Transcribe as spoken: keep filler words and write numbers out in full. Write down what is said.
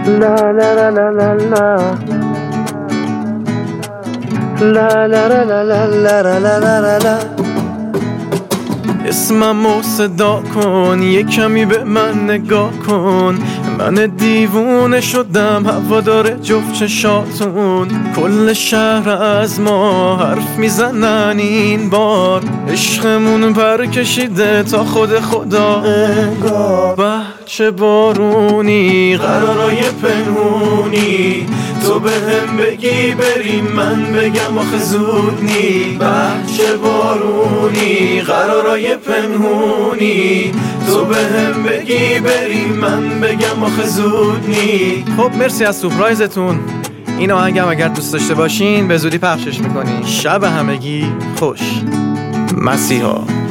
لا لا لا لا لا لا لا لا لا لا لا لا لا لا. اسممو صدا کن، یه کمی به من نگاه کن. من دیوونه شدم هوادار جفت چشاتون. کل شهر از ما حرف میزنن این بار. عشقمون پر کشیده تا خود خدا انگار. بچه بارونی قرارای پنهونی، تو به هم بگی بریم من بگم آخه زود نی. بچه بارونی قرارای پنهونی، تو به هم بگی بریم من بگم آخه زود نی. خب مرسی از سورپرایزتون. این آهنگم اگر دوست داشته باشین به زودی پخشش میکنین. شب همگی خوش. مسیحا.